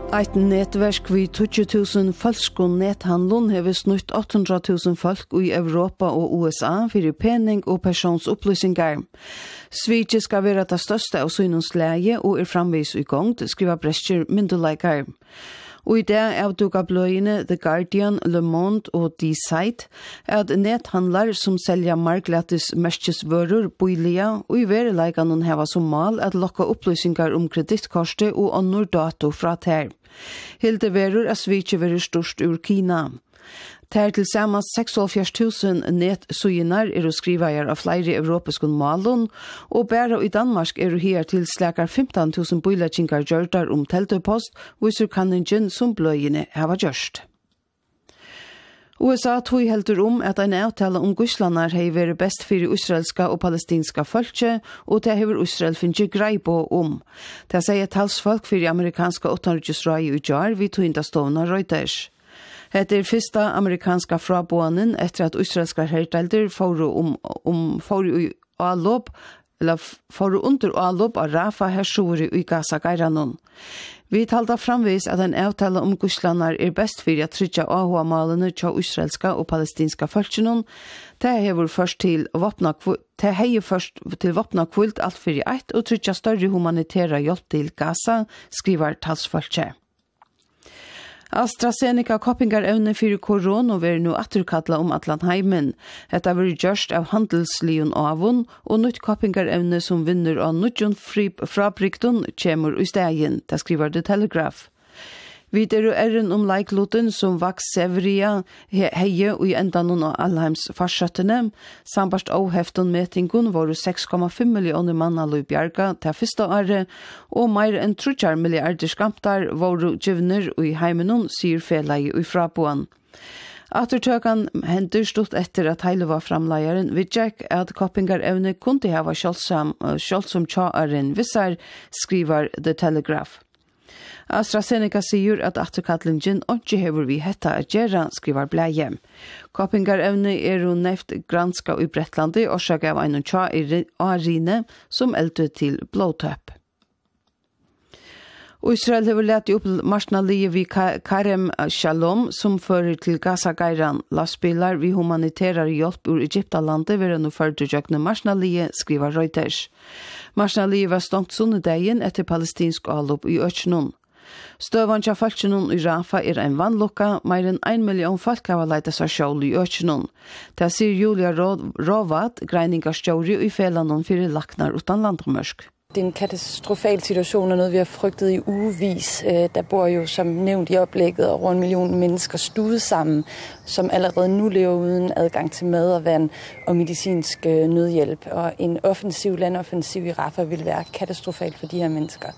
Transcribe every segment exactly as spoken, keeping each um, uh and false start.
Et nettverk vid tjugo tusen falskon nethandlun hever snutt åtte hundre tusen folk i Europa og U S A for pening og personsopplysningar. Sverige skal være det største av synonsleie og er framvis i gang, skriver Brescher myndelikar. Og i det avduka bløyene The Guardian, Le Monde og The Site at nethandlar som selger marklatis merkesvører boilia og i verileikanen heva som mal at lokka opplysningar om kredittkortet og annor dato fra ter. Hilde verur er Sverige verur størst ur Kina. Ter til saman seksoghalvfjerds tusen netsuginar er å skriva av flere europeiske malon, og bare i Danmark er å her til slakar femten tusen boilakingar gjørdar om teltepost, viser kanningen som bløyene hava gjørst. U S A tog heldur om at en avtale om Guslanar hei vært best fyrir israelska og palestinska folke, og det hever Israel finnje grei på om. Det sier talsfolk fyrir amerikanska åttanrykesrøy i jar vid toindastovna Reuters. Hette er fyrsta amerikanska fraboanen etter at israelska herdelder foru om, om foru i Alob, eller foru under Alob av Rafa hersori i Gaza-Gairanon. Vi talda framvis at en avtale om Guslanar er best fyrir at trykja A H-malene tja israelska og palestinska folkenon. Det hever først til vopna det heier først til vopna kvult alt fyrir eit og trykja større humanitæra hjelp til Gaza, skriver talsfolket. AstraZeneca koppingar evne fyrir korona ver nu atturkalla om Atlantheimen. Hetta ver gjørst av handelslion avun og nytt koppingar evne som vinner av nutjon frabriktun kjemur i stegin, det skriver The Telegraph. Videre er en om leikloten som vaks Severia heie og i enda noen av Alheims farsøttene. Sambarst av hefton metingun var seks komma fem millioner manna løy bjerga til første året, og mer enn tre milliarder skamtar var givner og i heimenon, sier felei i fraboan. Attertøkan hender stort etter at heile var framleieren vidjek at koppingar evne kunne hava kjølsom tjaaren vissar, skriver The Telegraph. AstraZeneca sier at atterkattlingen ikke hever vi hetta at gjera, skriver bleie. Koppingar evne er hun neft granska i Brettlandi og sjøk av en tja i Arine som eldte til blåtøp. Israel hever lett opp marsnalie vi Karem Shalom som fører til Gaza-Gairan. Lastbilar vi humanitærer hjelp ur Egyptalandet vil nå ført til jøkne marsnalie, skriver Reuters. Marsnalie var stongt sunnedegjen etter palestinsk avlopp i Øtjenon. Støvan til folkenon i Rafa er en vannlukka, mer enn en million folk har leitet seg sjål i Øtjenon. Det sier Julia Råvat, greiningarstjåri i felanon fyrir laknar utan landmørsk. Det er en katastrofal situation, og noget vi har frygtet i ugevis. Der bor jo, som nævnt i oplægget, over en million mennesker stuet sammen, som allerede nu lever uden adgang til mad og vand og medicinsk nødhjælp. Og en offensiv landoffensiv i Rafah vil være katastrofalt for de her mennesker.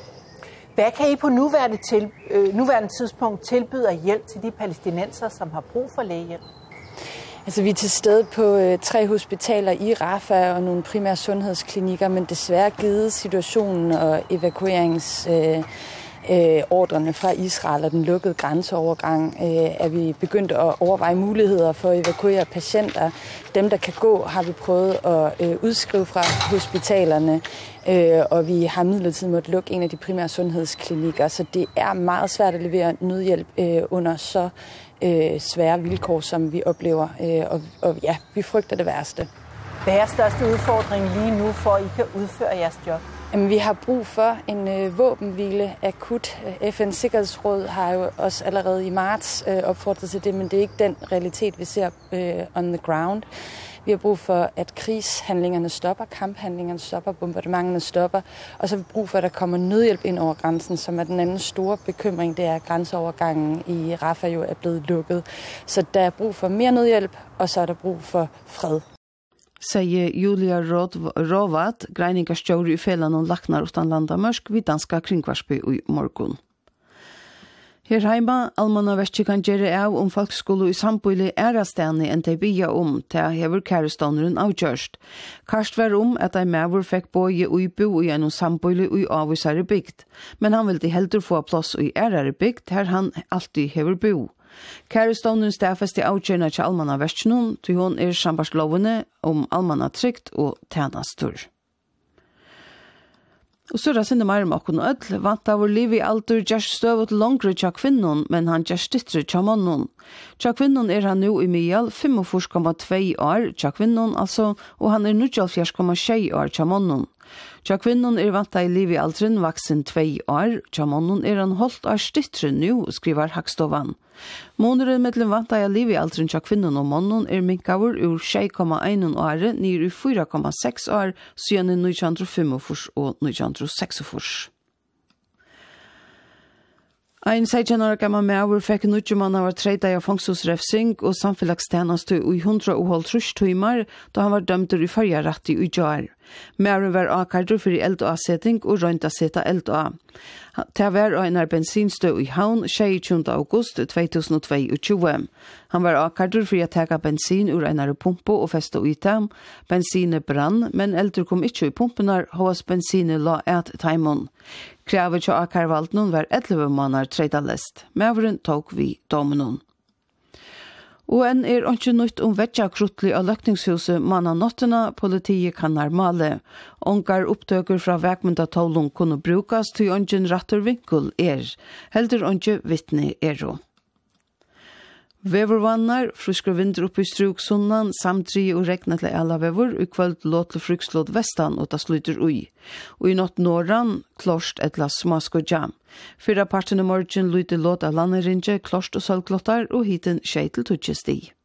Hvad kan I på nuværende, til, øh, nuværende tidspunkt tilbyde af hjælp til de palæstinenser, som har brug for lægehjælp? Altså, vi er til stede på øh, tre hospitaler i Rafah og nogle primære sundhedsklinikker, men desværre givet situationen og evakuerings... Øh, Øh, ordrene fra Israel og den lukkede grænseovergang, øh, er vi begyndt at overveje muligheder for at evakuere patienter. Dem, der kan gå, har vi prøvet at øh, udskrive fra hospitalerne, øh, og vi har midlertidigt måttet lukke en af de primære sundhedsklinikker, så det er meget svært at levere nødhjælp øh, under så øh, svære vilkår, som vi oplever, øh, og, og ja, vi frygter det værste. Hvad er største udfordring lige nu, for at I kan udføre jeres job? Jamen, vi har brug for en øh, våbenhvile akut. F N's Sikkerhedsråd har jo også allerede i marts øh, opfordret til det, men det er ikke den realitet, vi ser øh, on the ground. Vi har brug for, at krigshandlingerne stopper, kamphandlingerne stopper, bombardementerne stopper, og så har vi brug for, at der kommer nødhjælp ind over grænsen, som er den anden store bekymring, det er, at grænseovergangen i Rafah jo er blevet lukket. Så der er brug for mere nødhjælp, og så er der brug for fred. Sier Julia Råvat, greiningarstjåri i felanon laknar utan landamørsk vid danska kringvarsby i morgun. Her heima, almannaverki kan gjere av om folk skulle i sambøyli ærastene enn de bia om, til hever kærestånderen avgjørst. Karst var om at en maver fikk bøye ui bo i en sambøyli ui avvisare bygd, men han ville heldur få plass i ærare bygd, her han alltid hever bo. Kærestånderen stafest i avgjørna til almannaverkinon, til hon er sambarslovene om almannatrygt og tjenastur. Og så er det sinne mer om åkken og ødel. Vant av vår liv i alder gjørst støvet langere tja kvinnon, men han gjørst yttre tja mannen. Tja kvinnon er han nå i Mial fyrtiofem komma två år tja kvinnon, altså, og han er nittiofjørs komma sju år tja mannen. Tja kvinnon er vant av liv i alderen vaksen två år, tja mannen er han holdt av styttre nå, skriver Hagstovan. Måneden mellom vant av liv i alderen tja kvinnon og mannen er minkavur ur sju komma ett år nir i fyra komma sex år siden nittonhundrafemogfyrre og nittonhundraseksogfyrre. Ein sexton år gammal maur fekk nutjumann av treida av fangstosrefsing og samfellagstjeneste i hundra og halvtrus timer da han var dømd i førja rett i jar. Mauren var akardur for eld og avsetting og røynt å sette eld og. Til var en bensinstø i Havn tjueogtjúgunda august två tusen og tjueto. Han var akardur for å teka bensin ur en pumpo og feste i dem. Bensinet brann, men eldur kom ikke i pumpenar, hos bensinet la et taimon. Kravet til akarvalden var elleve måneder tredalest. Mauren tok vi domenon. Og en er ikke nytt om vetja kruttlig av løkningshuset manna nottena, politiet kan normale. Ongar opptøker fra vekmynda tålung kunne brukast til ongen ratter vinkel er. Heldur onge vittne er ro. Vevervannar, fruskre vinter opp i struk sunnan, samtri og regna til alla vever, og kvöld låt til frukslåd vestan og ta slutter ui. Og i nått norran, klorst etla smaskodja. Fyra partene morgen lyte låt av landerinje, klorst og sølglottar, og hiten skjeitel tutsi sti.